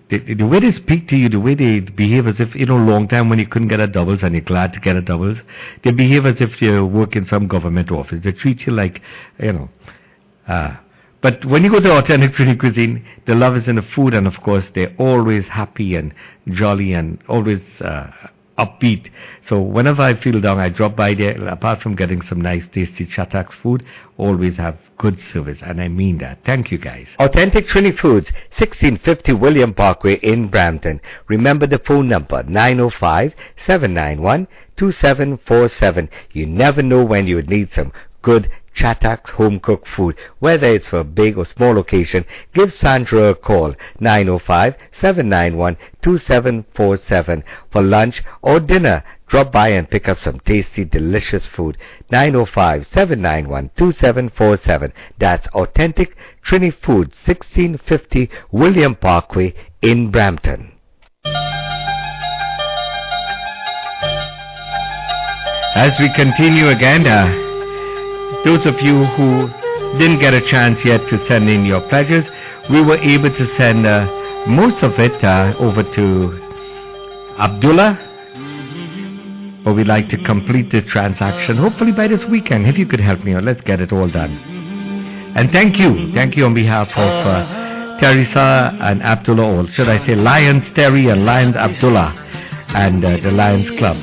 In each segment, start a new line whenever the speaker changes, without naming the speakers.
the way they speak to you, the way they behave as if, long time when you couldn't get a doubles and you're glad to get a doubles, they behave as if you work in some government office. They treat you like, but when you go to Authentic Trini Cuisine, the love is in the food, and of course they're always happy and jolly and always upbeat. So whenever I feel down, I drop by there. Apart from getting some nice tasty Chataks food, always have good service, and I mean that. Thank you, guys.
Authentic Trini Foods, 1650 William Parkway in Brampton. Remember the phone number, 905-791-2747. You never know when you would need some good Chataks home-cooked food. Whether it's for a big or small occasion, give Sandra a call, 905-791-2747. For lunch or dinner, drop by and pick up some tasty, delicious food. 905-791-2747. That's Authentic Trini Foods, 1650 William Parkway in Brampton.
As we continue again, those of you who didn't get a chance yet to send in your pledges, we were able to send most of it over to Abdullah. But we'd like to complete the transaction, hopefully by this weekend. If you could help me out, let's get it all done. And thank you on behalf of Teresa and Abdullah, or should I say Lions Terry and Lions Abdullah, and the Lions Club.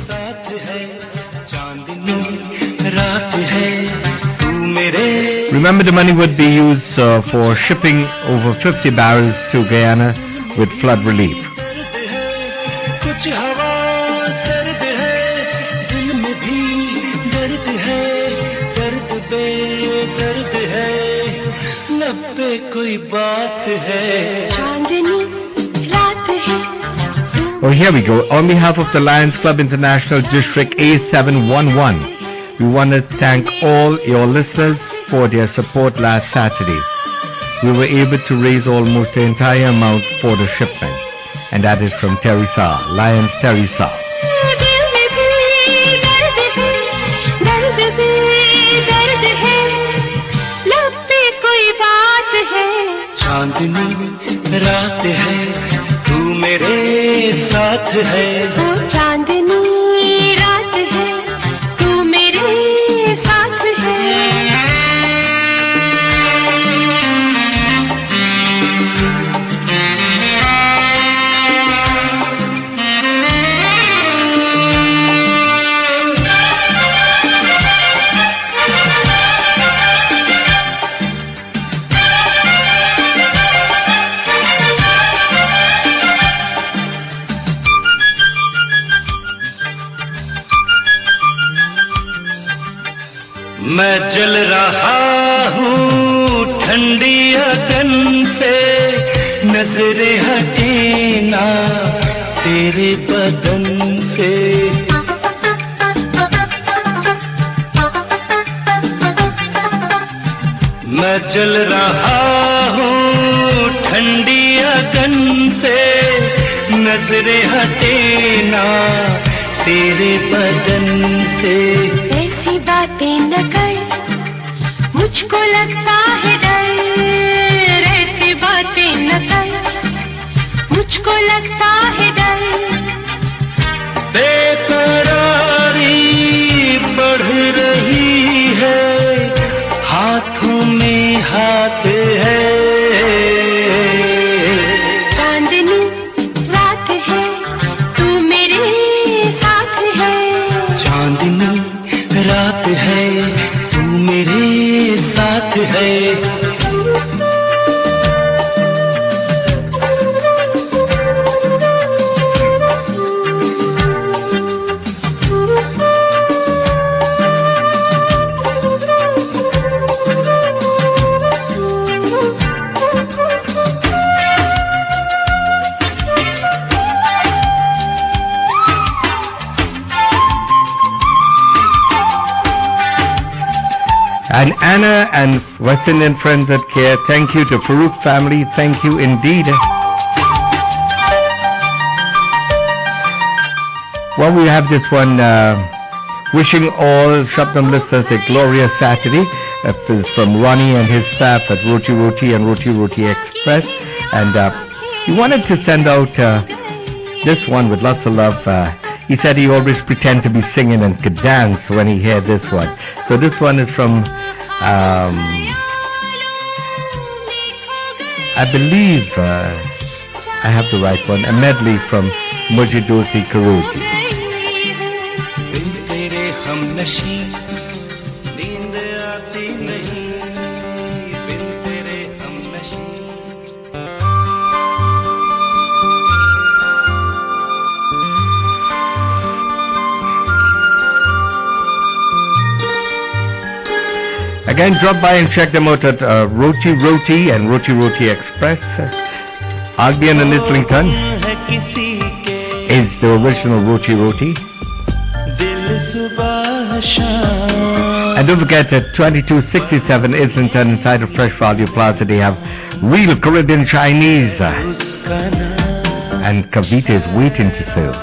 Remember, the money would be used for shipping over 50 barrels to Guyana with flood relief. Oh, here we go. On behalf of the Lions Club International District A711, we want to thank all your listeners for their support last Saturday. We were able to raise almost the entire amount for the shipment. And that is from Teresa, Lions Teresa.
चांदनी रात है तू मेरे साथ है वो चांदनी रात है तू मेरे साथ है मैं जल रहा हूँ ठंडी अगन से नजरें हटे ना तेरे बदन से मैं जल रहा हूँ ठंडी अगन से नजरें हटे ना तेरे बदन से ऐसी बातें न कर मुझको लगता है डर ऐसी बातें न कर मुझको लगता है डर बेकरारी बढ़ रही है हाथों में हाथ है चांदनी रात है तू मेरे साथ है चांदनी रात है तू मेरे साथ है
And Anna and West Indian friends that care, thank you to Farooq family, thank you indeed. Well, we have this one, wishing all Shabnam listeners a glorious Saturday. It's from Ronnie and his staff at Roti Roti and Roti Roti Express. And he wanted to send out this one with lots of love. He said he always pretend to be singing and could dance when he heard this one. So this one is from, I believe I have the right one, a medley from Mujhe Dosti Karogi. Again, drop by and check them out at Roti Roti and Roti Roti Express. Albion and Islington is the original Roti Roti. And don't forget that 2267 Islington inside of Fresh Value Plaza, they have real Caribbean Chinese. And Kavita is waiting to serve.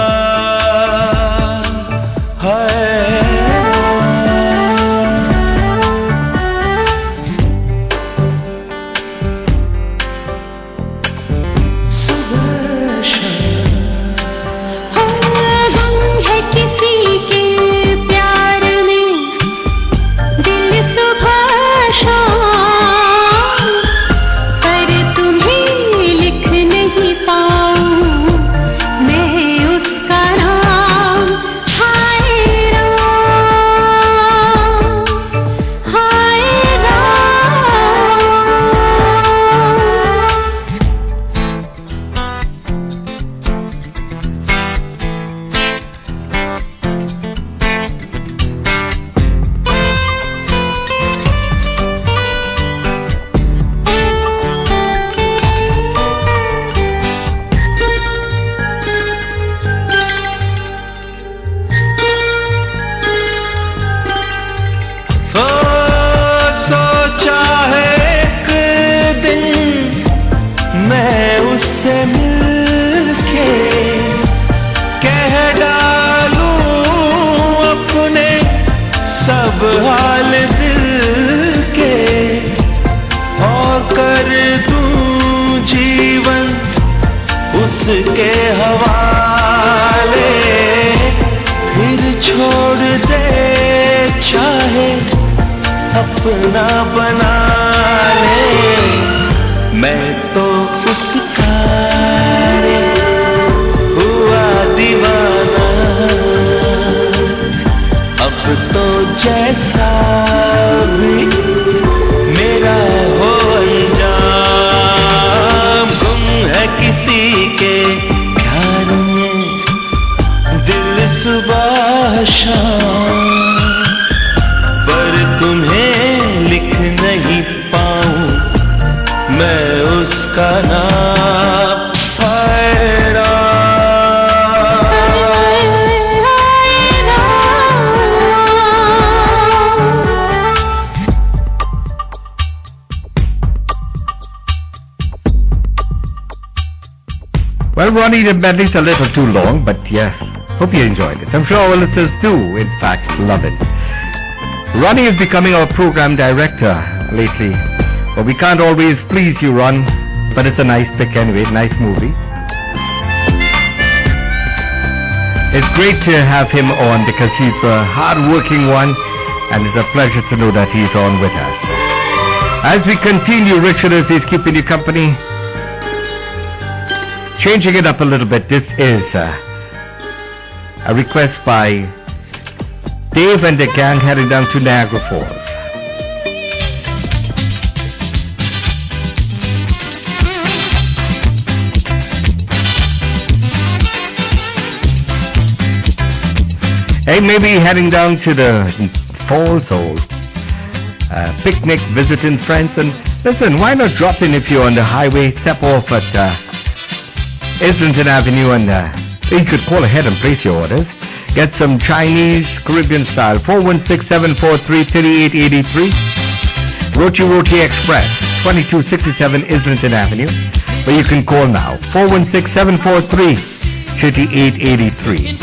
Well, Ronnie, the medley's a little too long, but yeah, hope you enjoyed it. I'm sure our listeners do, in fact, love it. Ronnie is becoming our program director lately. Well, we can't always please you, Ron, but it's a nice pick anyway, nice movie. It's great to have him on because he's a hard-working one, and it's a pleasure to know that he's on with us. As we continue, Richard, as he's keeping you company, changing it up a little bit, this is a request by Dave and the gang heading down to Niagara Falls. Hey, maybe heading down to the falls or picnic, visiting friends. And listen, why not drop in if you're on the highway, step off at Islington Avenue, and you could call ahead and place your orders. Get some Chinese, Caribbean style. 416-743-3883. Roti Roti Express, 2267 Islington Avenue. But you can call now. 416-743-3883.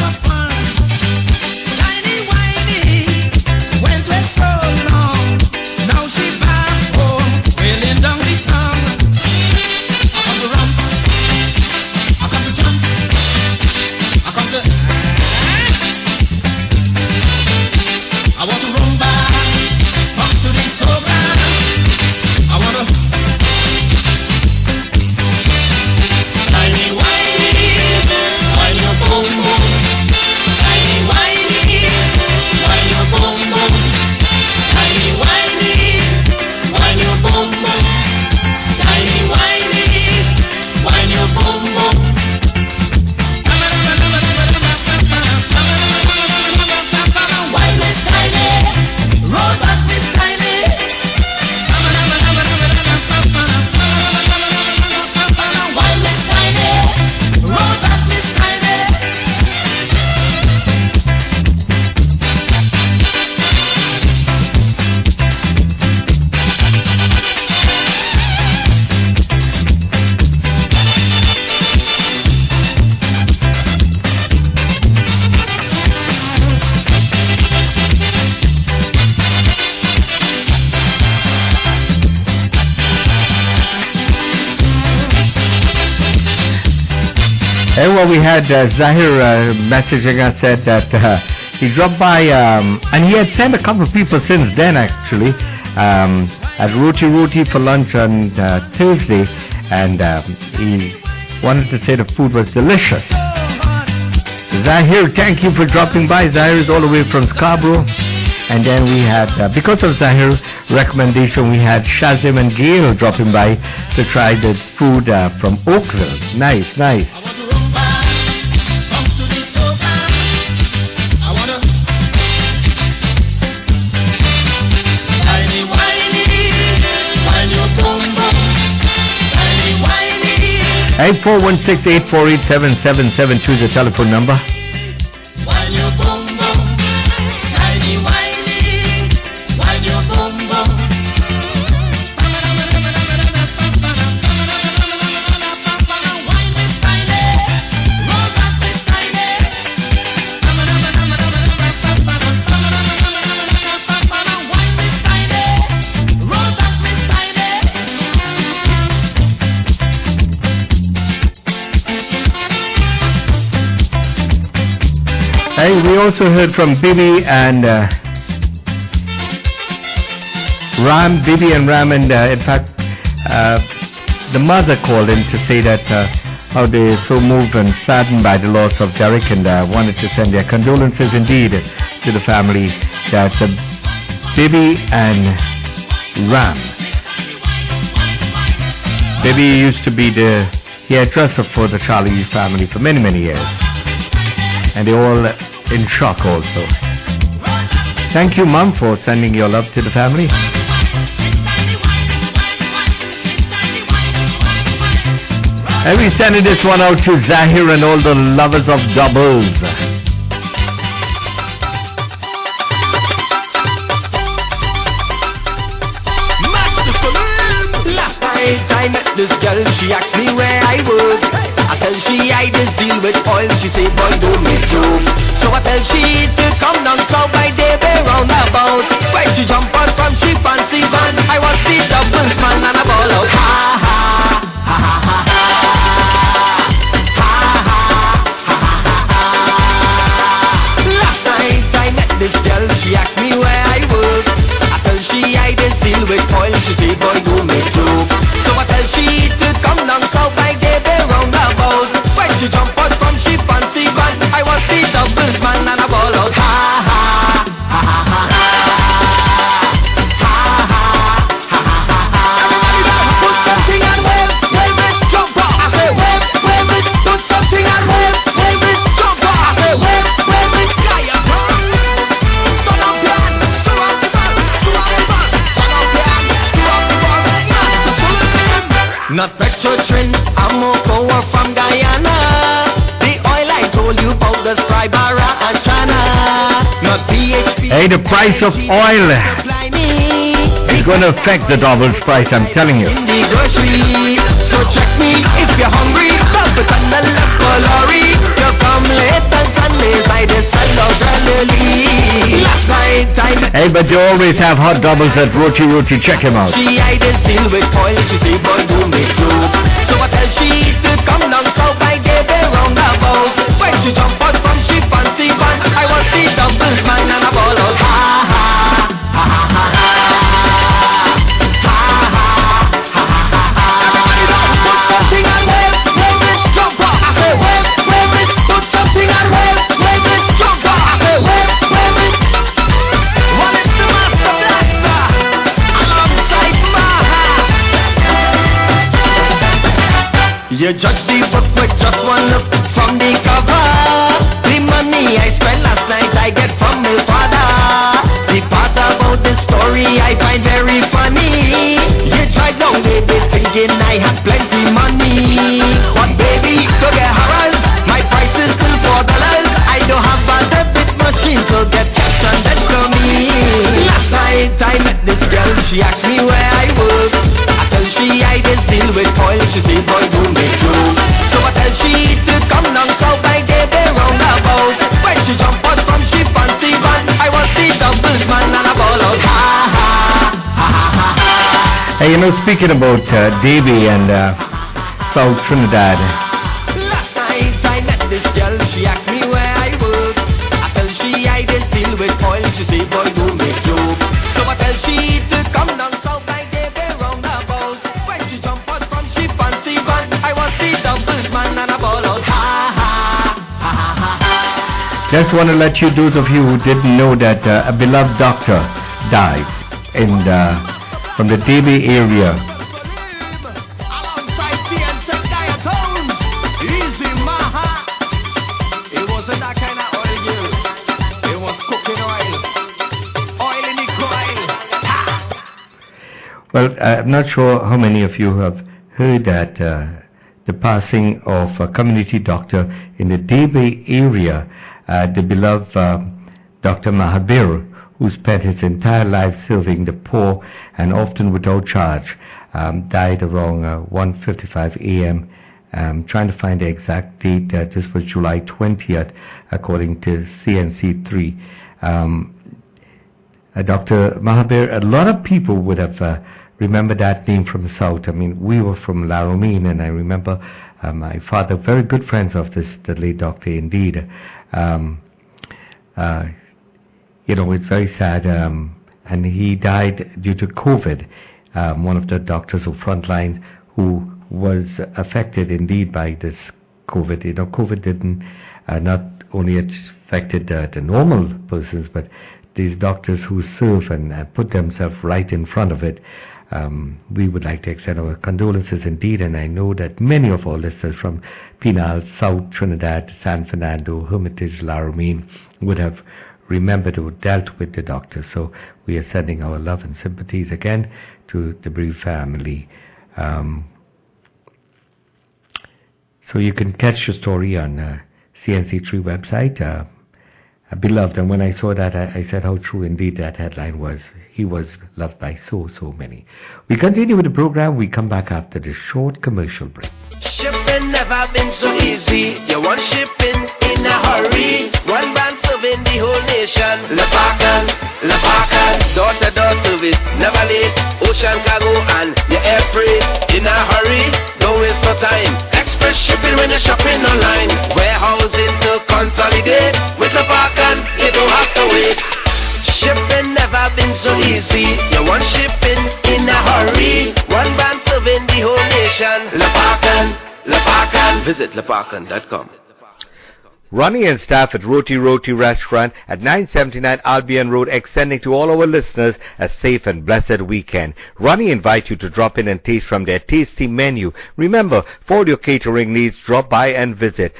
Hey, well, we had Zahir messaging us, said that he dropped by, and he had sent a couple of people since then, actually, at Roti for lunch on Thursday, and he wanted to say the food was delicious. Zahir, thank you for dropping by. Zahir is all the way from Scarborough. And then we had, because of Zahir's recommendation, we had Shazim and Gail dropping by to try the food from Oakville. Nice. Hey, 416-848-7772 is the telephone number. Hey, we also heard from Bibi and Ram, and in fact, the mother called in to say that how they are so moved and saddened by the loss of Derek, and wanted to send their condolences indeed to the family. That Bibi and Ram. Bibi used to be the hairdresser for the Charlie family for many years, and they're all in shock also. Thank you, Mom, for sending your love to the family. And we sending this one out to Zahir and all the lovers of doubles.
Last night I met this girl, she asked me where I was. I tell she I just deal with oil, she say boy don't make joke. So I tell she to come down south by day round about. When she jump on from she fancy van, I was the doubles man and I ball out. Ha ha ha ha ha ha. Last night I met this girl, she asked me where I was. I tell she I just deal with oil, she say boy don't make joke. So I tell she to come down south by day round about. When she jump out from she fancy van, I was the doubles man and I ball out. Ha ha ha ha ha ha. Put something and wave it, jump out. I say wave it, put something and wave it, jump out. I say wave it, fly up. Turn up your hand, turn up the ball, turn up the ball, turn up your hand, turn up the ball. Not Petro Trend, I'm Mokoa from Guyana. The oil I told you about the Sprybara and China. Not PHP.
Hey, the price of oil is going to affect the doubles price, I'm telling you.
In the grocery, so check me if you're hungry. Stop it on the left for lorry. You come late on Sundays by the side of Galilee. Last night I met.
Hey, but they always have hot doubles at Roti. Check him out.
She I just deal with oil. She say boy do make joke. So I tell she to come down south by day round about. When she jump out from she fancy van, I was the doubles man and I ball out. Ha ha ha ha ha ha. You judge the book with just one look from the cover. The money I spent last night I get from my father. The part about the story I find very funny. You drive down baby thinking I have plenty money. But baby, so get harassed. My price is still $4. I don't have a debit machine, so get cash and then to me. Last night I met this girl, she asked me where I was. I tell she I just deal with oil, she say boy do make joke. So I tell she to come down south by day round about. When she jump out from she fancy van, I was the doubles man and I ball out. Ha ha ha ha ha.
Hey, you know, speaking about Davy and South Trinidad,
Last night I this girl, she asked me where I work. I tell she I did deal with oil. She say, boy, don't make joke. So I tell she to come down south, I gave her roundabout. When she jump out from she fancy van, I was the doubles man and I ball out. Ha ha ha ha ha ha.
Just want to let you, those of you who didn't know, that a beloved doctor died from the Debe area.
Alongside CNC Diatones, Easy Maha. It wasn't that kind of oil, girl. It was cooking oil. Oil in the coil. Ha!
Well, I'm not sure how many of you have heard that the passing of a community doctor in the Debe area, the beloved Dr. Mahabir, who spent his entire life serving the poor and often without charge, died around 1:55 a.m. Trying to find the exact date. This was July 20th, according to CNC3. Dr. Mahabir, a lot of people would have remembered that name from the south. I mean, we were from Laramine, and I remember my father, very good friends of the late doctor indeed. It's very sad, and he died due to COVID. One of the doctors who frontline who was affected indeed by this COVID. COVID didn't not only affected the normal persons, but these doctors who serve and put themselves right in front of it. We would like to extend our condolences indeed, and I know that many of our listeners from Pinal, South Trinidad, San Fernando, Hermitage, Laramine would have remembered or dealt with the doctor. So we are sending our love and sympathies again to the bereaved family. So you can catch the story on CNC3 website. Beloved, and when I saw that, I said how true indeed that headline was. He was loved by so many. We continue with the program. We come back after this short commercial break.
Shipping never been so easy. You want shipping in a hurry. One brand serving the whole nation. Lepakan, door-to-door service, never late. Ocean cargo and your air freight. In a hurry, don't waste no time. Express shipping when you're shopping online. Warehousing to consolidate. With Lepakan, you don't have to wait. Shipping never been so easy. You want shipping in a hurry. One brand serving the whole nation. Lepakan. Visit lepakan.com.
Ronnie and staff at Roti Restaurant at 979 Albion Road, extending to all our listeners a safe and blessed weekend. Ronnie invites you to drop in and taste from their tasty menu. Remember, for all your catering needs, drop by and visit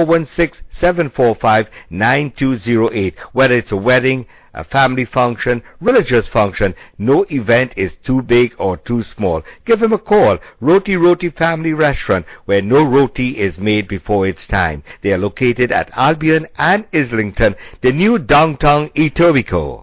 416-745-9208. Whether it's a wedding, a family function, religious function, no event is too big or too small. Give him a call. Roti Family Restaurant, where no roti is made before its time. They are located at Albion and Islington, the new downtown Etobicoke.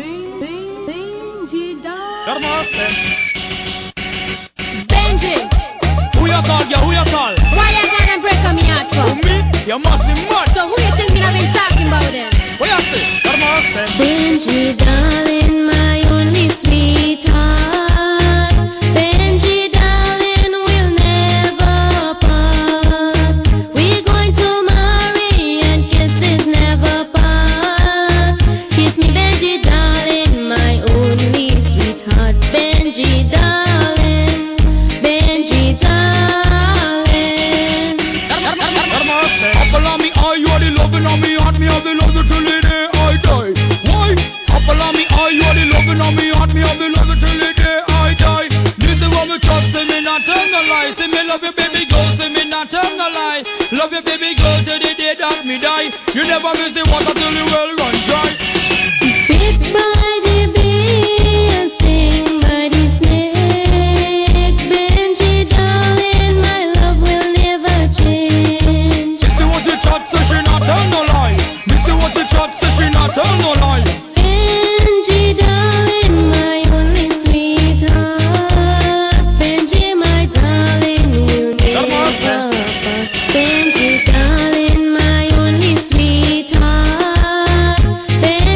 Benji!
Who you call, yo? Who you call?
Why you gonna break on me out for?
Me? You must be mad.
So who you think me have been talking about then?
What you say?
Benji, darling, my only sweetheart. Benji, darling, we'll never part. We're going to marry and kisses never part. Kiss me, Benji, darling, my only sweetheart. Benji, darling, Benji, darling.
Apple on me eye, you are the loving on me heart, me have the love till the day I die. Why? Apple on me eye, you are the loving on me heart, me have the love till the day I die. This is what me trust, say me not tell no lie. Say me love you baby girl, say me not tell no lie. Love you baby girl till the day that me die. You never miss the water till the well run dry.
Bit by the bee and sting by the snake. Benji, darling, my love will never change.
This is what the chat says, she not tell no lie. This is what the chat says, she not tell no lie.
Benji, darling, my only sweetheart. Benji, my darling, will never part. Benji, darling, my only sweetheart.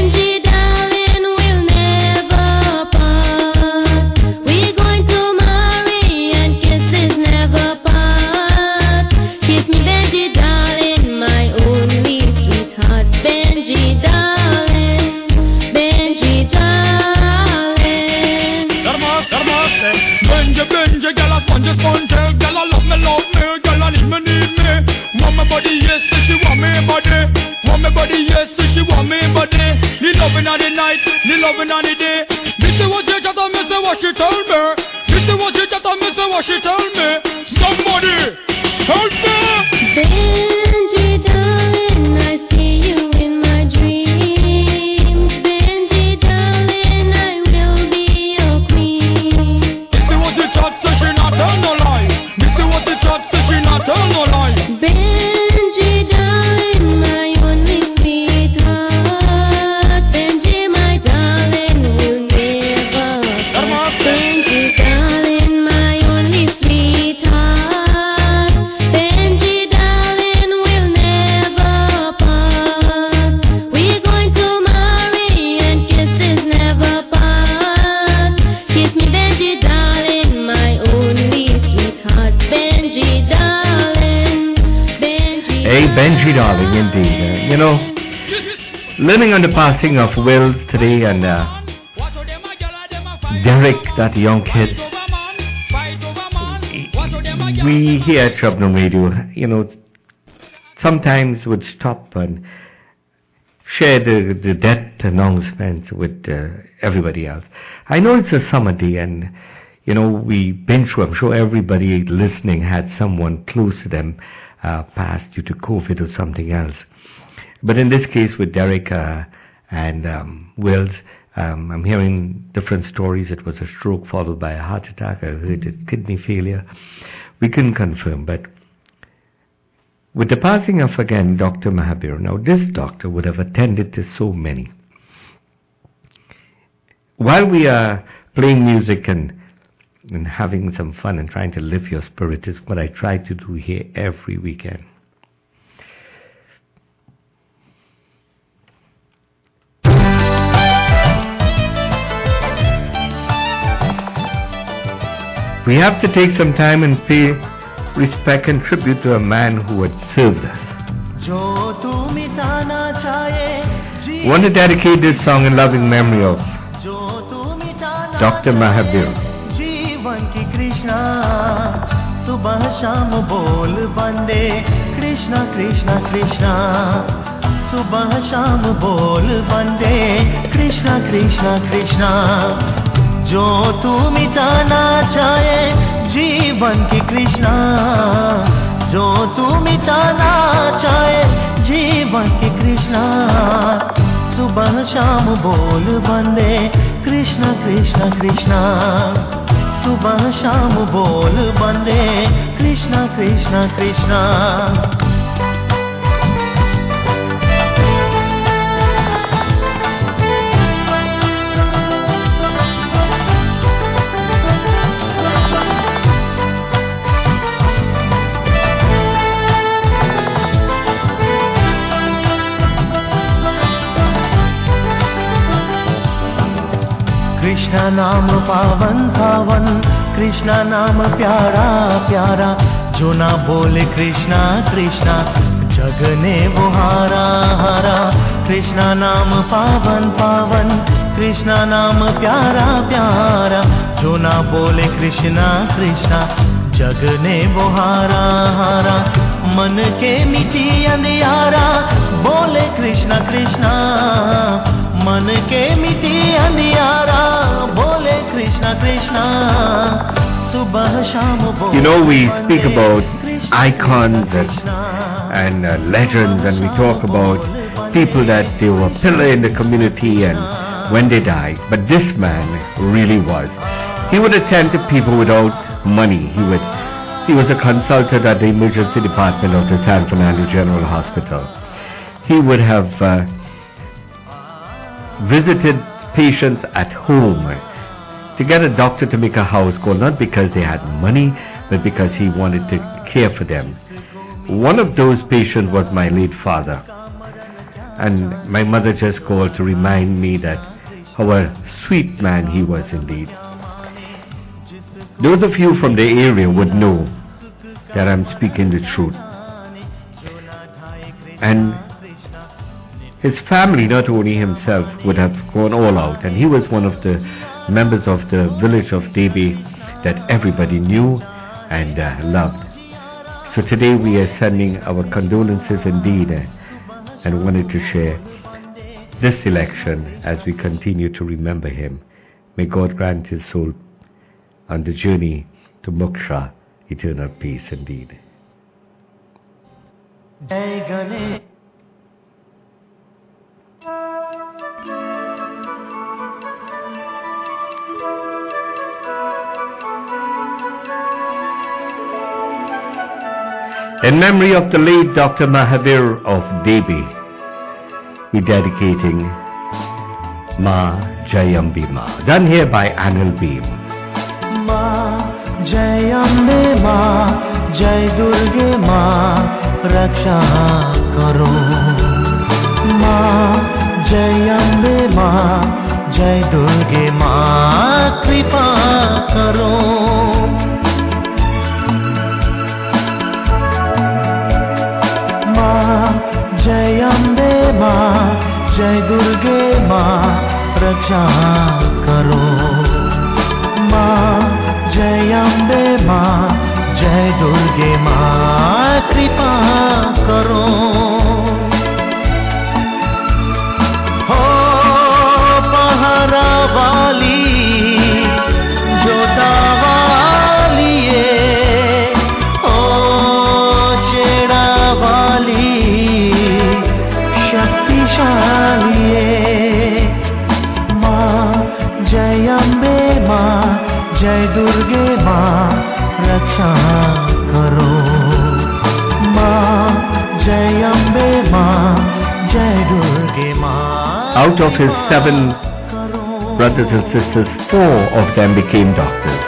loving on the day. Missy what she chat and missy what she tell me. Missy what she chat and missy what she tell me. Somebody help me.
Benji, darling, I see you in my dreams. Benji, darling, I will be your queen.
Missy what she chat so she not tell no lie. Missy what she chat so she not tell no lie.
Benji, darling, my only sweetheart. Benji, my darling, will never part. Benji, darling, my only sweetheart. Benji, darling, will never part. We're going to marry and kisses never part. Kiss me, Benji, darling, my only sweetheart. Benji, darling, Benji.
Hey, Benji, darling, indeed. Learning on the passing of Wills today and Derek, that young kid. We here at Shabnam Radio, sometimes would stop and share the death announcements with everybody else. I know it's a summer day and, we've been through, I'm sure everybody listening had someone close to them pass due to COVID or something else. But in this case with Derek and Wills, I'm hearing different stories. It was a stroke followed by a heart attack. I heard it's kidney failure. We couldn't confirm, but with the passing of, again, Dr. Mahabir, now this doctor would have attended to so many. While we are playing music and having some fun and trying to lift your spirit is what I try to do here every weekend. We have to take some time and pay respect and tribute to a man who had served us. Want to dedicate this song in loving memory of Dr. Mahabir.
सुबह शाम बोल बंदे कृष्णा कृष्णा कृष्णा सुबह शाम बोल बंदे कृष्णा कृष्णा कृष्णा जो तू मिटाना चाहे जीवन की कृष्णा जो तू मिटाना चाहे जीवन की कृष्णा सुबह शाम बोल बंदे कृष्णा कृष्णा कृष्णा सुबह शाम बोल बंदे कृष्णा कृष्णा कृष्णा कृष्णा नाम पावन पावन कृष्णा नाम प्यारा प्यारा जो ना बोले कृष्णा कृष्णा जग ने वो हारा हारा कृष्णा नाम पावन पावन कृष्णा नाम प्यारा प्यारा जो ना बोले कृष्णा कृष्णा जग ने वो हारा हारा मन के मिटी अंधियारा बोले कृष्णा कृष्णा मन के मिटी अंधियारा बोले कृष्णा कृष्णा सुबह शाम बोले
we speak about icons and legends, and we talk about people that they were a pillar in the community and when they died. But this man really was. He would attend to people without money. He was a consultant at the emergency department of the San Fernando General Hospital. He would have visited patients at home to get a doctor to make a house call, not because they had money, but because he wanted to care for them. One of those patients was my late father, and my mother just called to remind me that how a sweet man he was indeed. Those of you from the area would know that I'm speaking the truth. And his family, not only himself, would have gone all out, and he was one of the members of the village of Debe that everybody knew and loved. So today we are sending our condolences indeed and wanted to share this election as we continue to remember him. May God grant his soul on the journey to moksha, eternal peace indeed.
Jai Ganesh.
In memory of the late Dr. Mahavir of Devi, we dedicating Ma Jayambe Ma, done here by Anil Beam.
Ma Jayambe Ma, Jai Durge Ma, Raksha Karo. Ma Jayambe Ma, Jai Durge Ma, Kripa Karo. Jai Ambe Ma, Jai Durge Ma, Raksha Karo. Ma Jai Ambe Ma, Jai Durge Ma, Kripa Karo. Ho Pahara Wali, Jota Wali ye, Ho Cheda Wali, Ma Jai Ambe Ma, Jai Durge Ma, Raksha Karo. Ma Jai Ambe Ma, Jai Durge Ma.
Out of his 7 brothers and sisters, 4 of them became doctors.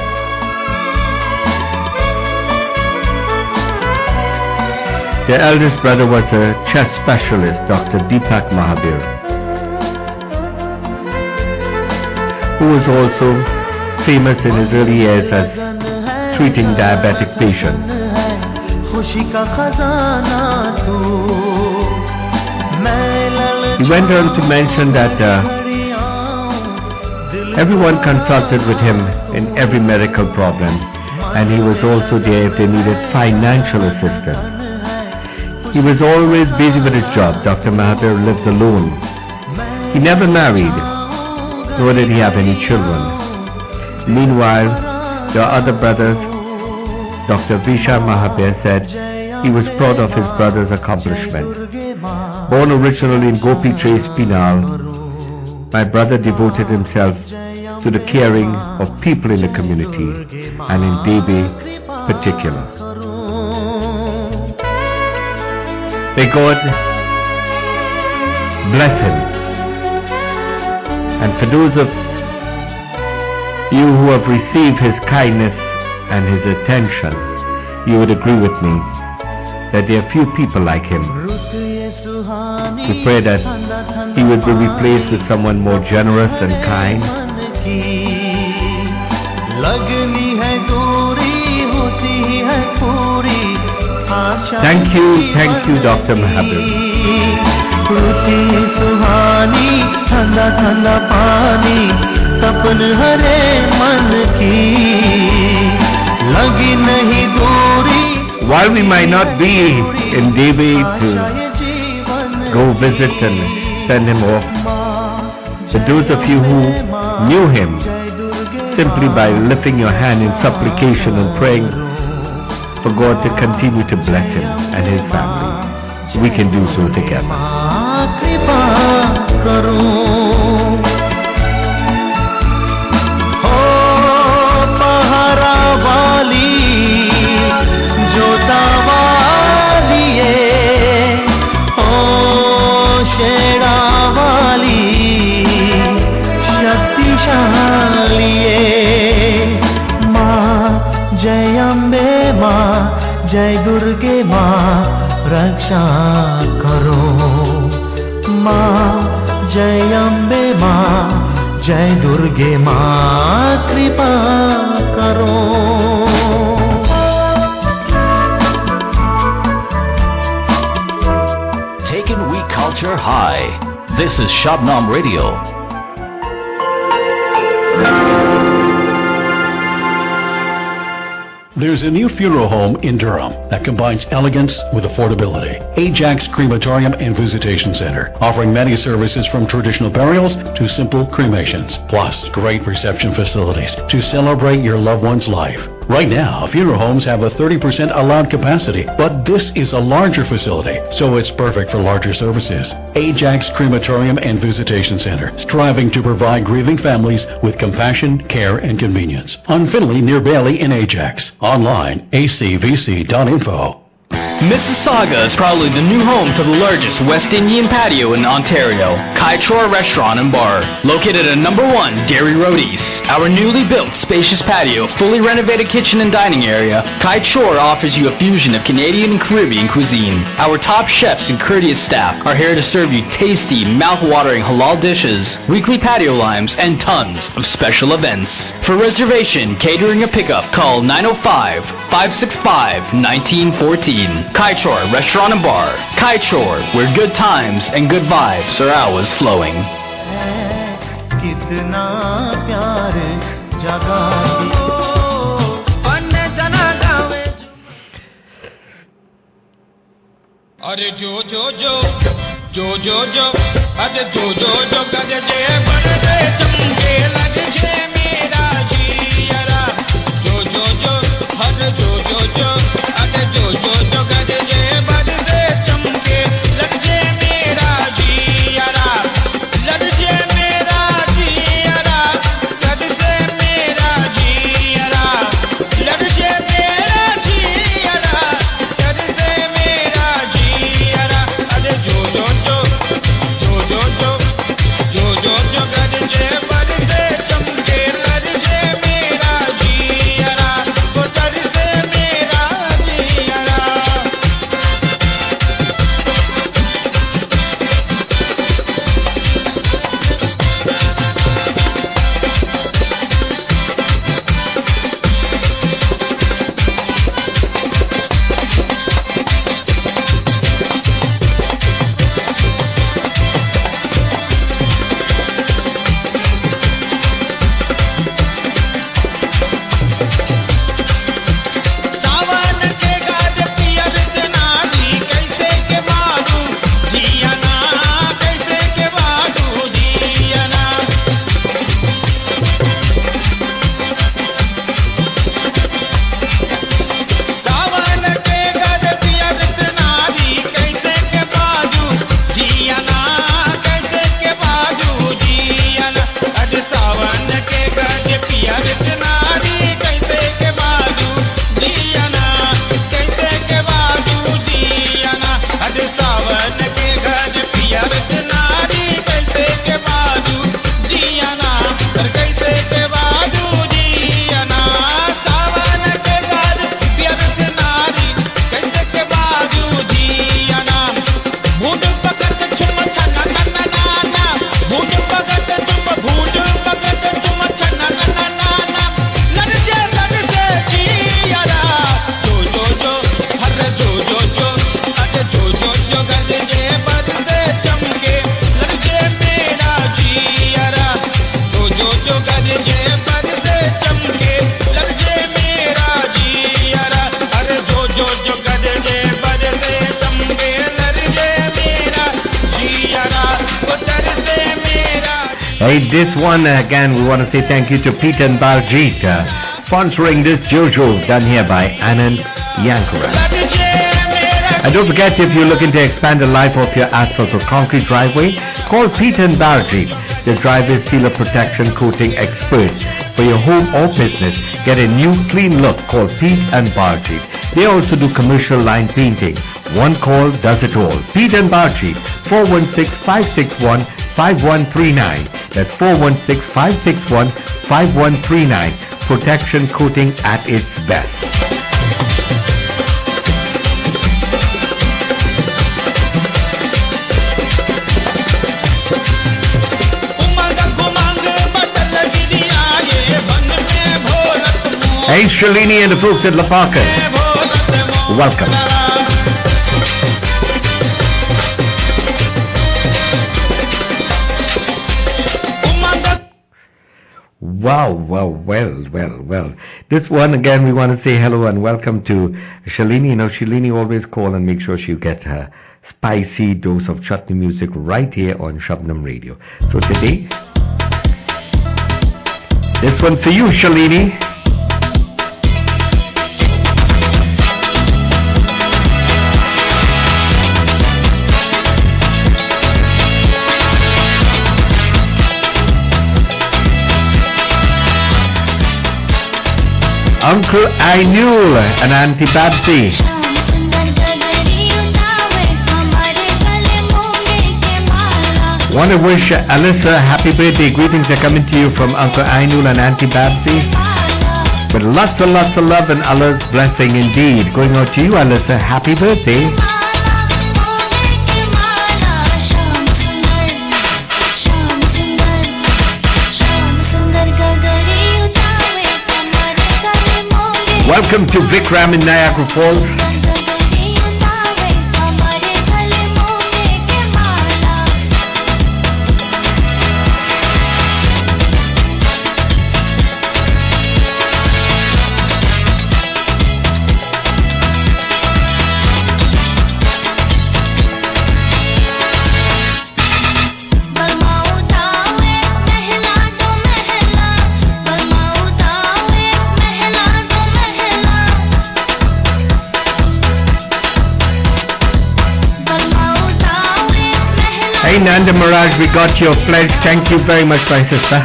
Their eldest brother was a chest specialist, Dr. Deepak Mahavir, who was also famous in his early years as treating diabetic patients. He went on to mention that everyone consulted with him in every medical problem, and he was also there if they needed financial assistance. He was always busy with his job. Dr. Mahavir lived alone. He never married, nor did he have any children. Meanwhile, the other brothers, Dr. Vishal Mahavir said he was proud of his brother's accomplishment. Born originally in Gopi Trace, Pinal, my brother devoted himself to the caring of people in the community, and in Devi particular. May God bless him. And for those of you who have received his kindness and his attention, you would agree with me that there are few people like him. We pray that he would be replaced with someone more generous and kind. Thank you, Dr. Mahavir. While we might not be in Devi to go visit and send him off, but those of you who knew him, simply by lifting your hand in supplication and praying for God to continue to bless him and his family, we can do so together.
Jai Ambe Ma, Jai Durge Ma, Raksha Karo. Ma Jai Ambe Ma, Jai Durge Ma, Kripa Karo.
Taking We Culture High. This is Shabnam Radio.
There's a new funeral home in Durham that combines elegance with affordability. Ajax Crematorium and Visitation Center, offering many services from traditional burials to simple cremations, plus great reception facilities to celebrate your loved one's life. Right now, funeral homes have a 30% allowed capacity, but this is a larger facility, so it's perfect for larger services. Ajax Crematorium and Visitation Center, striving to provide grieving families with compassion, care, and convenience. On Finley near Bailey in Ajax. Online, acvc.info.
Mississauga is probably the new home to the largest West Indian patio in Ontario, Kai Chor Restaurant and Bar, located at number 1 Dairy Road East. Our newly built, spacious patio, fully renovated kitchen and dining area, Kai Chor offers you a fusion of Canadian and Caribbean cuisine. Our top chefs and courteous staff are here to serve you tasty, mouth-watering halal dishes, weekly patio limes, and tons of special events. For reservation, catering, or pickup, call 905-565-1914. Kai Chor Restaurant and Bar. Kai Chor, where good times and good vibes are always flowing.
अरे जो जो जो जो जो जो अरे जो जो जो गज जे बड़े चमके लग जे मेरा जियरा जो जो जो हर जो जो जो अरे जो जो जो गज जे बड़े चमके लग जे मेरा जियरा लग जे मेरा जियरा लग जे मेरा जियरा लग जे मेरा जियरा लग जे मेरा जियरा अरे जो जो जो जो जो जो जो जो जो गज जे बरसे चमके लग जे मेरा जियरा वो तरसे मेरा जियरा सावन के गाज पियर चनारी कैसे के बादू जियाना कैसे के बादू जियाना सावन के गाज पियर चनारी कैसे के बादू जियाना कैसे के बादू जियाना अरे सावन के गाज पियर चनारी कैसे के बादू जियाना कैसे के बाजू जियाना अरे सावन के गज पियर चनारी कैसे के बाजू जियाना अरे कैसे के बाजू जियाना सावन के गज पियर चनारी कैसे के बाजू जियाना भूड पकड़ चुम छना ना ना ना ना भूड पकड़ चुम भूड पकड़ चुम छना ना ना ना ना लड़ जे जियारा जो जो जो हर जो जो जो अरे जो जो जो गज जे बरसे चमके लड़ जे मेरा जियारा जो जो जो गज जे बरसे चमके लड़ जे मेरा जियारा अरे जो जो जो गज जे बरसे चमके लड़ जे मेरा जियारा वो तरसे मेरा
Hey, this one again, we want to say thank you to Pete and Baljeet sponsoring this JoJo done here by Anand Yankura.
लड़ जे मेरा
And don't forget, if you're looking to expand the life of your asphalt or concrete driveway, call Pete and Baljeet, the driveway sealer protection coating experts. For your home or business, get a new clean look. Call Pete and Baljeet. They also do commercial line painting. One call does it all. Pete and Baljeet, 416-561-5139. That's 416-561-5139. Protection coating at its best. Hey, Shalini and the folks at Laparkas. Welcome. Wow, well. This one again, we want to say hello and welcome to Shalini. You know, Shalini always call and make sure she gets her spicy dose of chutney music right here on Shabnam Radio. So today, this one for you, Shalini. Uncle Ainul and Auntie Babsy. Want to wish Alyssa happy birthday. Greetings are coming to you from Uncle Ainul and Auntie Babsy. With lots and love and Allah's blessing indeed. Going out to you, Alyssa. Happy birthday. Welcome to Vikram in Niagara Falls. Hey Nanda Mirage, we got your pledge. Thank you very much, my sister.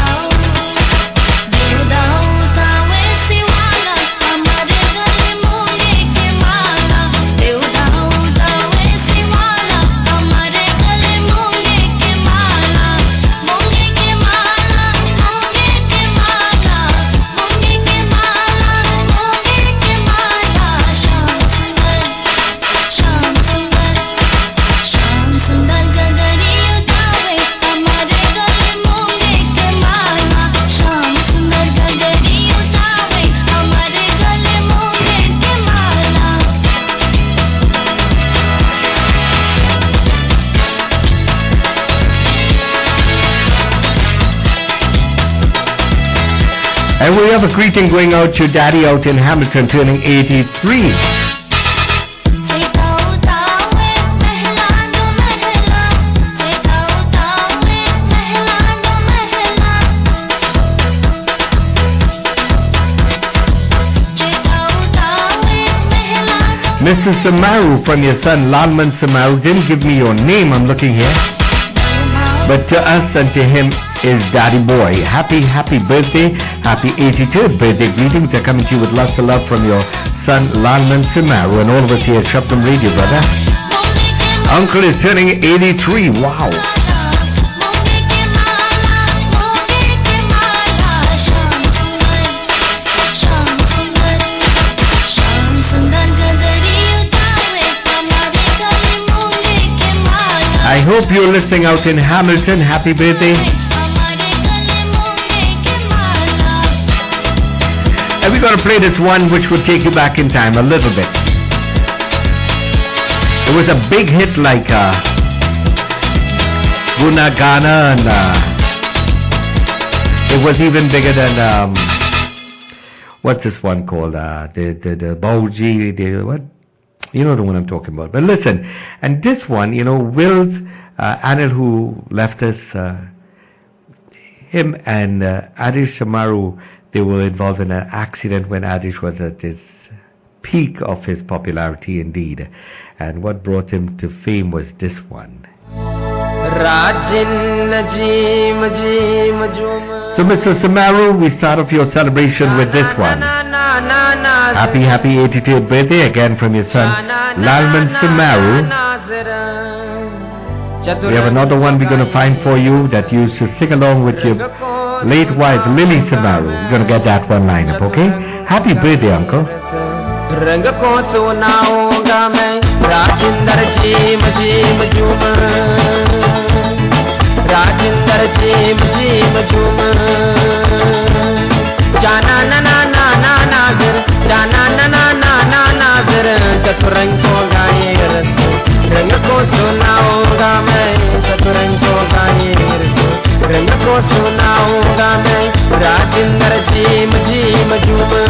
And we have a greeting going out to Daddy out in Hamilton, turning 83. Mrs. Samaru from your son Lalman Samaru. Didn't give me your name, I'm looking here. But to us and to him is Daddy Boy. Happy birthday. Happy 83rd birthday. Greetings are coming to you with lots of love from your son Lalman Samaru and all of us here at Shabnam Radio, brother. Uncle is turning 83. Wow. I hope you're listening out in Hamilton. Happy birthday. And we're going to play this one which will take you back in time a little bit. It was a big hit like Guna Gana, and it was even bigger than what's this one called? The Bauji, what? You know the one I'm talking about. But listen, and this one, you know, Will's Anil, who left us, him and Adish Samaru, they were involved in an accident when Adish was at his peak of his popularity indeed. And what brought him to fame was this one. So Mr. Samaru, we start off your celebration with this one. Happy 83rd birthday again from your son Lalman Samaru. We have another one we're going to find for you that you should sing along with your late wife Lily Samaru. We're going to get that one lined up, okay? Happy birthday, Uncle.
चतुरंग को गाए रस रंग को सुनाऊंगा मैं चतुरंग को गाए रस रंग को सुनाऊंगा मैं राजेंद्र झीम झीम झूम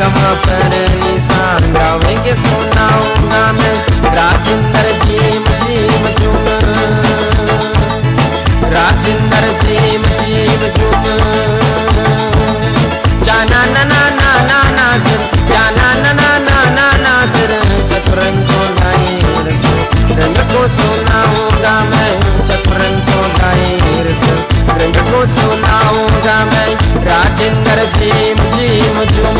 गमा पर निशान गावेंगे सुनाऊंगा मैं राजिंदर जीम जीम झूम राजिंदर जीम जीम झूम जाना ना ना ना ना नाज़िर जाना ना ना ना ना नाज़िर चतुरन को गाए रंग को सुनाऊंगा मैं चतुरन को गाए रंग को सुनाऊंगा मैं राजिंदर जीम जीम झूम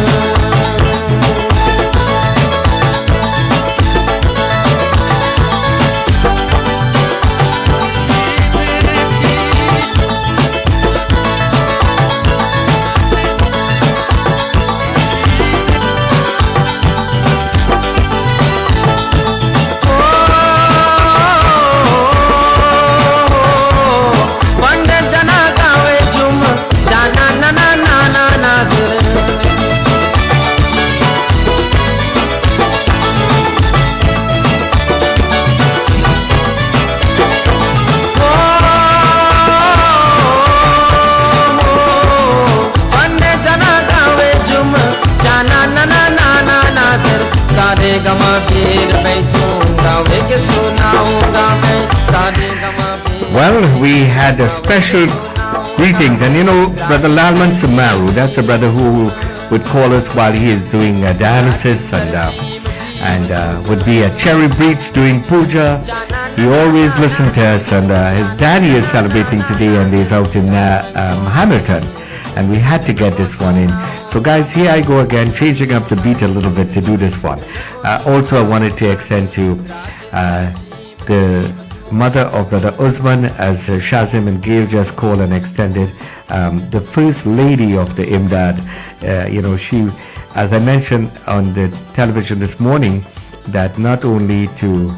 Well, we had a special greetings, and you know, Brother Lalman Sumaru, that's a brother who would call us while he is doing dialysis and would be at Cherry Breach doing puja. He always listened to us, and his daddy is celebrating today, and he's out in Hamilton, and we had to get this one in. So guys, here I go again, changing up the beat a little bit to do this one. Also, I wanted to extend to the mother of Brother Usman, as Shazim and Gail just called and extended, the first lady of the Imdad. She, as I mentioned on the television this morning, that not only to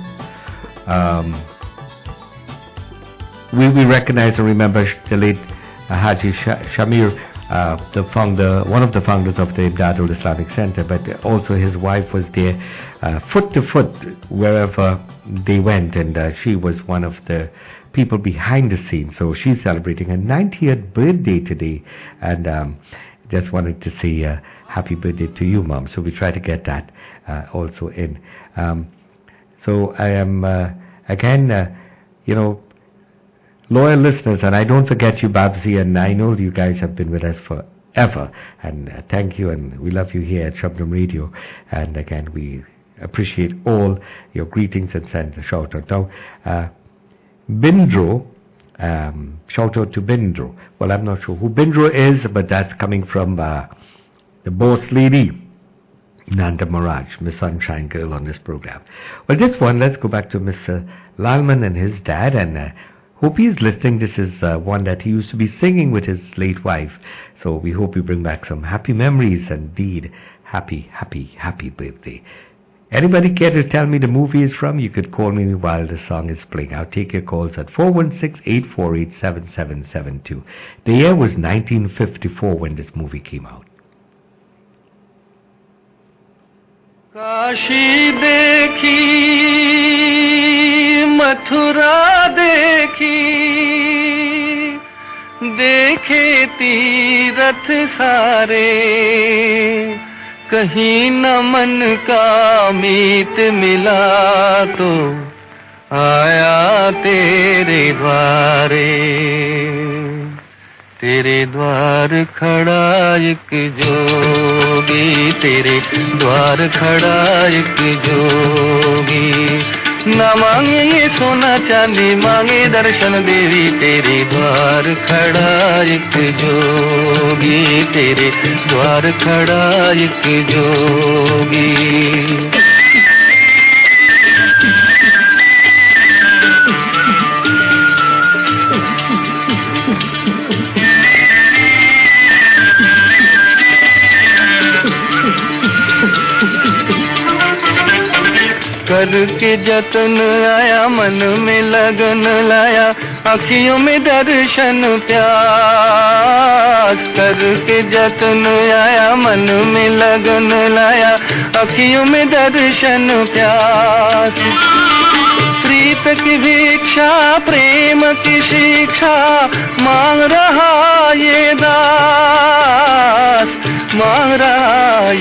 we recognize and remember the late Haji Shamir, one of the founders of the Imdadul Islamic Center, but also his wife was there foot to foot wherever they went, and she was one of the people behind the scenes. So she's celebrating her 90th birthday today, and just wanted to say happy birthday to you, Mom. So we try to get that also in. So I am again, loyal listeners, and I don't forget you, Babsi, and I know you guys have been with us forever, and thank you, and we love you here at Shabnam Radio, and again we appreciate all your greetings and send a shout out. Now, Bindro, shout out to Bindro. Well, I'm not sure who Bindro is, but that's coming from the boss lady, Nanda Maraj, Miss Sunshine Girl on this program. Well, this one, let's go back to Mr. Lalman and his dad, and hope he's listening. This is one that he used to be singing with his late wife. So we hope you bring back some happy memories. Indeed, happy, happy, happy birthday. Anybody care to tell me the movie is from? You could call me while the song is playing. I'll take your calls at 416-848-7772. The year was 1954 when this movie came out.
Kashi देखी मथुरा देखी देखे तीरथ सारे कहीं न मन का मीत मिला तो आया तेरे द्वारे तेरे द्वार खड़ा एक जोगी तेरे द्वार खड़ा एक जोगी न मांगे ये सोना चांदी मांगे दर्शन देवी तेरे द्वार खड़ा एक जोगी तेरे द्वार खड़ा एक जोगी करके जतन आया मन में लगन लाया अखियों में दर्शन प्यास करके जतन आया मन में लगन लाया अखियों में दर्शन प्यास प्रीत की भिक्षा प्रेम की शिक्षा मांग रहा ये दास मांग रहा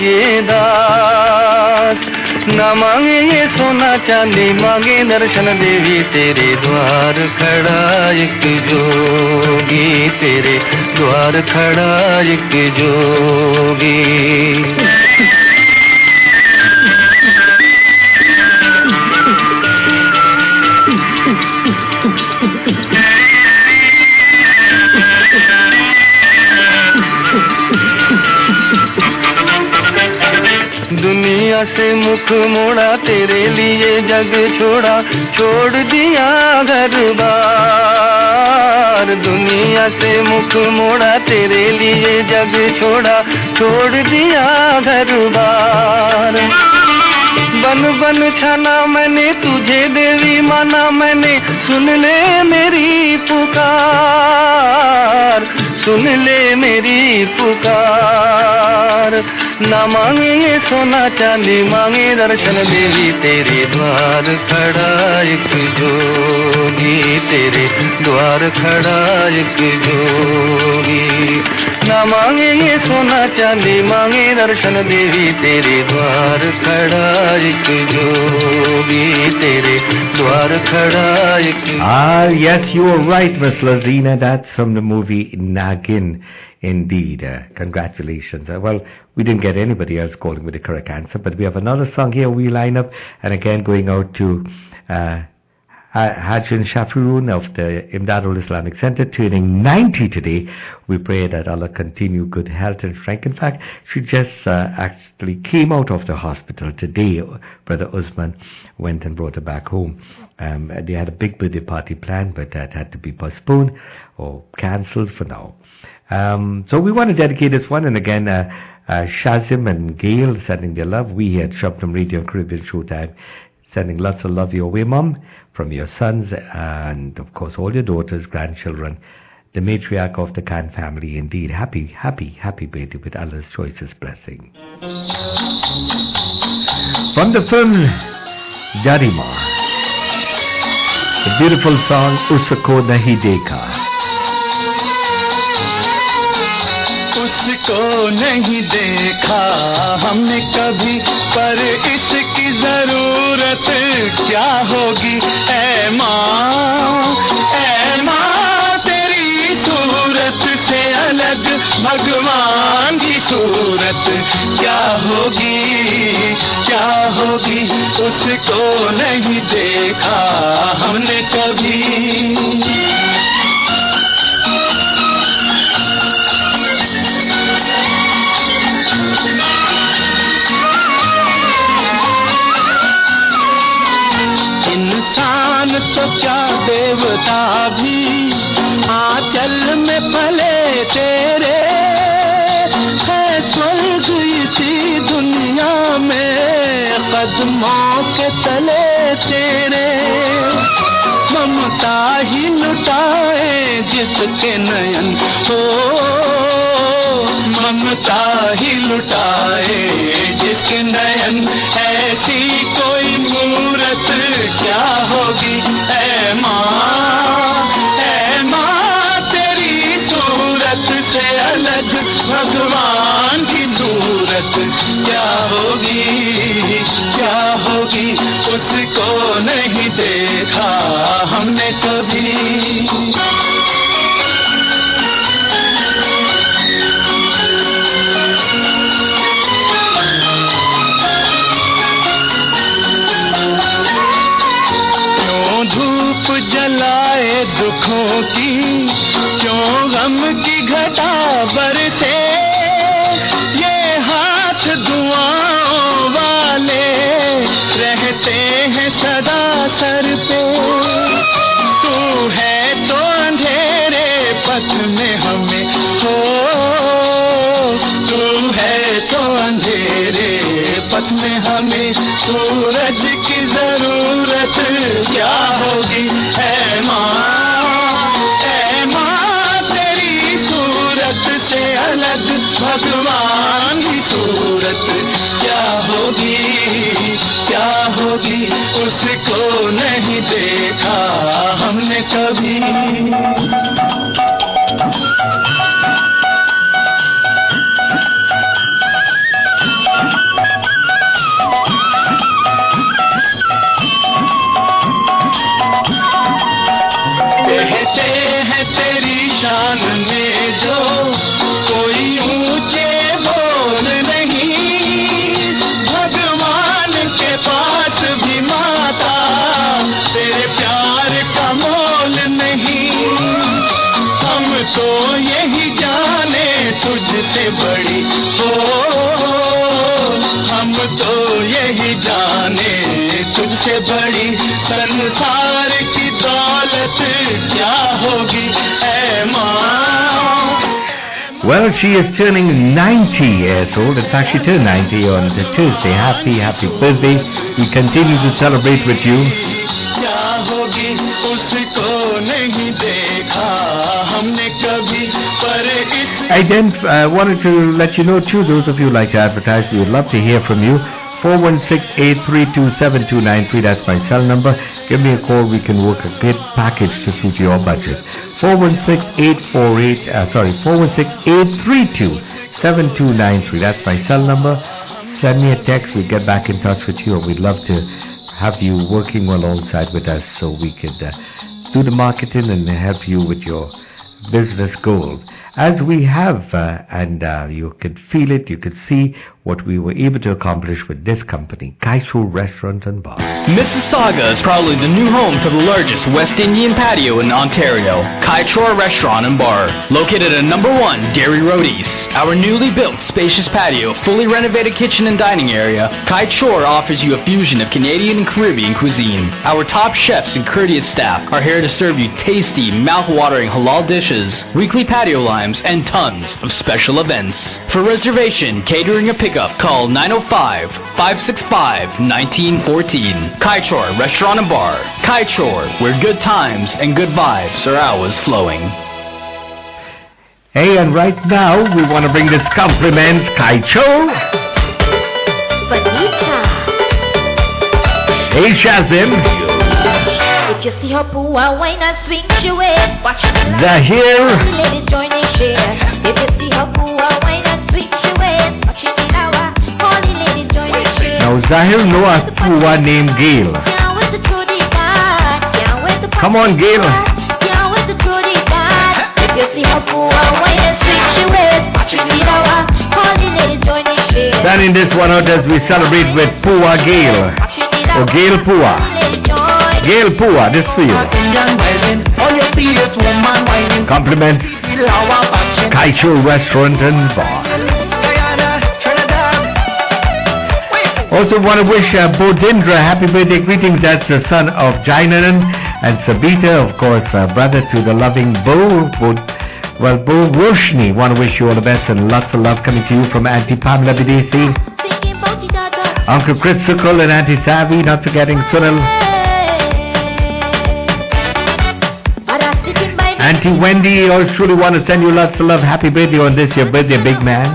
चांदी मांगे दर्शन देवी तेरे द्वार खड़ा एक जोगी, तेरे द्वार खड़ा एक जोगी। दुनिया से मुख मोड़ा तेरे लिए जग छोड़ा, छोड़ दिया घर बार। दुनिया से मुख मोड़ा तेरे लिए जग छोड़ा, छोड़ दिया घर बार। बन बन छाना मैंने तुझे देवी माना मैंने, सुन ले मेरी पुकार, सुन ले मेरी पुकार। ना मांगे सोना चांदी मांगे दर्शन देवी तेरे द्वार खड़ा एक जोगी, तेरे द्वार खड़ा एक जोगी। ना मांगे सोना चांदी मांगे दर्शन देवी तेरे द्वार खड़ा एक जोगी, तेरे द्वार खड़ा एक।
Yes, you are right, Miss Lazina. That's from the movie Nagin. Indeed. Congratulations. Well, we didn't get anybody else calling with the correct answer, but we have another song here we line up, and again going out to Hajin Shafirun of the Imdadul Islamic Center, turning 90 today. We pray that Allah continue good health and strength. In fact, she just actually came out of the hospital today. Brother Usman went and brought her back home. They had a big birthday party planned, but that had to be postponed or cancelled for now. So we want to dedicate this one, and again, Shazim and Gail sending their love. We here at Shabnam Radio and Caribbean Showtime sending lots of love your way, Mom, from your sons and of course all your daughters, grandchildren, the matriarch of the Khan family. Indeed, happy, happy, happy birthday with Allah's choicest blessing. From the film Jarima, the beautiful song Usko Nahi Dekha.
उसको नहीं देखा हमने कभी, पर इसकी जरूरत क्या होगी। ऐ माँ तेरी सूरत से अलग भगवान की सूरत क्या होगी, क्या होगी। उसको नहीं देखा हमने कभी। इंसान तो क्या देवता भी आंचल में पले तेरे, है स्वर्ग इसी दुनिया में कदमों के तले तेरे। ममता ही लुटाए जिसके नयन हो, ममता ही लुटाए जिसके नयन, ऐसी कोई मूरत क्या होगी। ऐ माँ तेरी सूरत से अलग भगवान की सूरत क्या होगी, क्या होगी। उसको नहीं देखा हमने कभी। जलाए दुखों की क्यों गम की घटा बरसे, ये हाथ दुआओं वाले रहते हैं सदा सर पे। तू है तो अंधेरे पथ में हमें हो, तू है तो अंधेरे पथ में हमें सूरज की जरूरत क्या होगी। ऐ माँ तेरी सूरत से अलग भगवान की सूरत क्या होगी, क्या होगी। उसको नहीं देखा हमने कभी। तुझसे बड़ी हो, हम तो यही जाने तुझसे बड़ी संसार की दौलत क्या होगी ऐ माँ.
Well, she is turning 90 years old. In fact, she turned 90 on the Tuesday. Happy birthday. We continue to celebrate with you.
क्या होगी उसको नहीं देखा हमने कभी, पर इस
I then wanted to let you know too, those of you who like to advertise, we would love to hear from you. 416-832-7293, that's my cell number. Give me a call, we can work a good package to suit your budget. 416-832-7293, that's my cell number. Send me a text, we'll get back in touch with you, and we'd love to have you working alongside with us so we could do the marketing and help you with your business goals. As we have, and you could feel it, you could see what we were able to accomplish with this company, Kaishu Restaurant and Bar.
Mississauga is probably the new home to the largest West Indian patio in Ontario, Kaichor Restaurant and Bar, located at number 1 Dairy Road East. Our newly built spacious patio, fully renovated kitchen and dining area, Kaichor offers you a fusion of Canadian and Caribbean cuisine. Our top chefs and courteous staff are here to serve you tasty, mouth-watering halal dishes, weekly patio limes, and tons of special events. For reservation, catering, or pickup, call 905-565-1914. Kaichor Restaurant and Bar. Kaichor, where good times and good vibes are always flowing.
Hey, and right now we want to bring this compliments, Kaichor.
Bonita.
Hey, Shazim.
If you see her boo, why not swing your waist? Watch it.
They're here.
All the ladies joining share. If you see her boo, why not swing your waist? Watch it now. All the ladies joining share.
Now, Zahir know a Pua named Gail.
Yeah, with the trudy God. Yeah, with the
Come on, Gail.
Yeah, with the trudy God. If you see her boo, why not swing your waist? Watch it now. All the ladies joining share.
Sending this one out as we celebrate with Pua Gail. Or Gail Pua. Gail Pua, this for you. Compliments Kaichur Restaurant and Bar. Also want to wish Bodhindra happy birthday greetings. That's the son of Jainanan and Sabita, of course, brother to the loving Bo Roshni. Want to wish you all the best and lots of love coming to you from Auntie Pamela Bidesi, Uncle Chris Sukul and Auntie Savi, not forgetting Sunil, Auntie Wendy. I truly want to send you lots of love. Happy birthday on this your birthday, big man.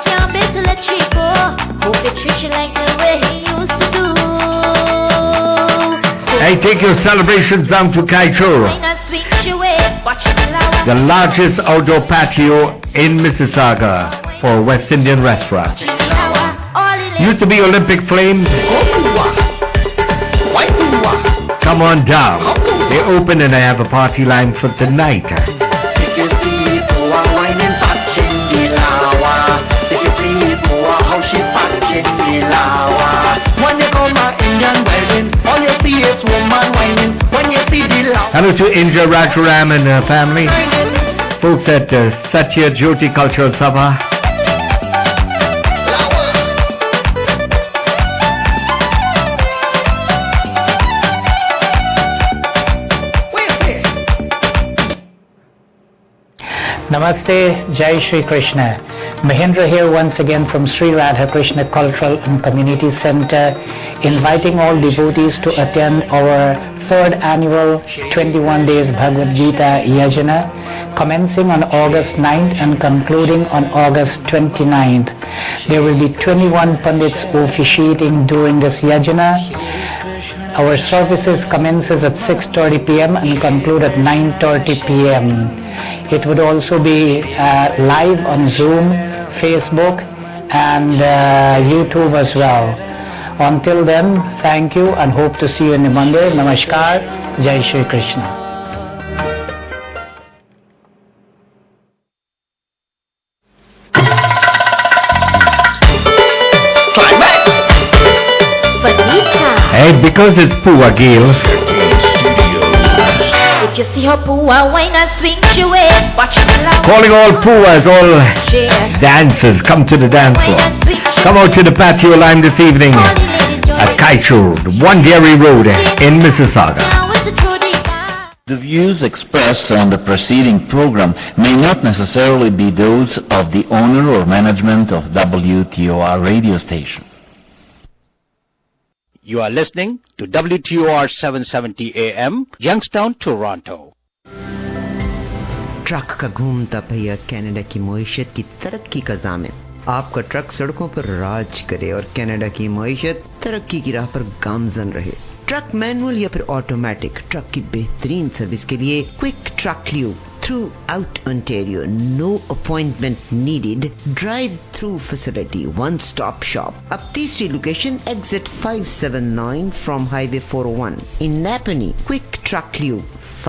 Hey, take your celebrations down to Kaichur, the largest outdoor patio in Mississauga for a West Indian restaurant. Used to be Olympic Flames. Come on down. They open and I have a party line for tonight. Hello to Indra Rajaram and her family. Folks at Satya Jyoti Cultural Sabha.
Namaste, Jai Shri Krishna. Mahendra here once again from Sri Radha Krishna Cultural and Community Center, inviting all devotees to attend our third annual 21 days Bhagavad Gita Yajna, commencing on August 9th and concluding on August 29th. There will be 21 Pandits officiating during this Yajna. Our services commences at 6:30 p.m. and conclude at 9:30 p.m. It would also be live on Zoom, Facebook and YouTube as well. Until then, thank you and hope to see you in the Mandir. Namaskar. Jai Shri Krishna.
Hey, because it's Pua Gail,
If you see her pooa, wine and swing she waist. Watch me love.
Calling all pooas, all dancers, come to the dance floor. Come out to the patio line this evening at Kaichur, 1 Dairy Road in Mississauga.
The views expressed on the preceding program may not necessarily be those of the owner or management of WTOR radio station.
You are listening to WTOR 770 AM, Youngstown, Toronto.
Truck का घूमता पहिया Canada की मईशत की तरक्की का ज़ामिन। आपका truck सड़कों पर राज करे और कनाडा की मईशत तरक्की की राह पर गामजन रहे। ट्रक मैनुअल या फिर ऑटोमेटिक, ट्रक की बेहतरीन सर्विस के लिए quick truck lube throughout Ontario. No appointment needed. Drive-through facility. One-stop shop. अब तीसरी location exit 579 from Highway 401 in Napanee. Quick Truck Lube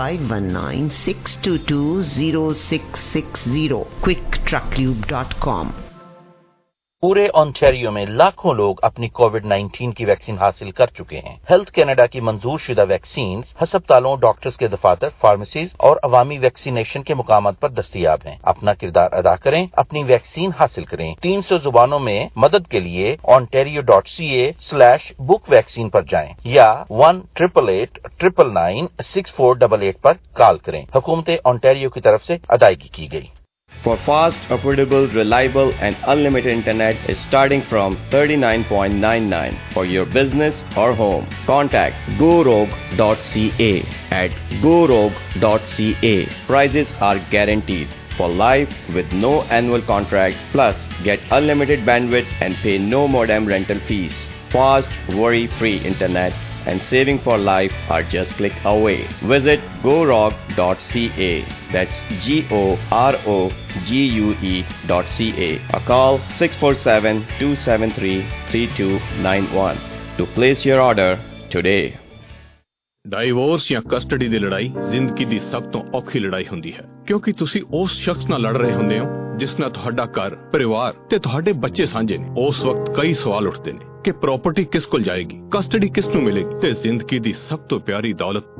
519-622-0660. quicktrucklube.com.
पूरे ओंटारियो में लाखों लोग अपनी कोविड-19 की वैक्सीन हासिल कर चुके हैं। हेल्थ कनाडा की मंजूर शुदा वैक्सीन हस्पतालों, डॉक्टर्स के दफातर, फार्मेसीज और अवामी वैक्सीनेशन के मुकामात पर दस्तयाब हैं। अपना किरदार अदा करें, अपनी वैक्सीन हासिल करें। 300 जुबानों में मदद के लिए ontario.ca/book वैक्सीन पर जाएं या 1-888-999-6488 पर कॉल करें। हुकूमत ओंटारियो की तरफ से अदायगी की गई।
For fast, affordable, reliable and unlimited internet is starting from $39.99 for your business or home. Contact GoRogue.ca at GoRogue.ca. Prices are guaranteed for life with no annual contract, plus get unlimited bandwidth and pay no modem rental fees. Fast, worry-free internet and saving for life are just click away. Visit GoRogue.ca. That's GoRogue.ca. Or call 647-273-3291 to place your order today.
Divorce ਜਾਂ custody ਦੀ ਲੜਾਈ ਜ਼ਿੰਦਗੀ ਦੀ ਸਭ ਤੋਂ ਔਖੀ ਲੜਾਈ ਹੁੰਦੀ ਹੈ, ਕਿਉਂਕਿ ਤੁਸੀਂ ਉਸ ਸ਼ਖਸ ਨਾਲ ਲੜ ਰਹੇ ਹੁੰਦੇ ਹੋ ਜਿਸ ਨਾਲ ਤੁਹਾਡਾ ਘਰ, ਪਰਿਵਾਰ ਤੇ ਤੁਹਾਡੇ ਬੱਚੇ ਸਾਂਝੇ ਨੇ। ਉਸ ਵਕਤ ਕਈ ਸਵਾਲ ਉੱਠਦੇ ਨੇ ਕਿ ਪ੍ਰਾਪਰਟੀ ਕਿਸ ਕੋਲ ਜਾਏਗੀ, ਕਸਟਡੀ ਕਿਸ ਨੂੰ ਮਿਲੇਗੀ ਤੇ ਜ਼ਿੰਦਗੀ ਦੀ ਸਭ ਤੋਂ ਪਿਆਰੀ ਦੌਲਤ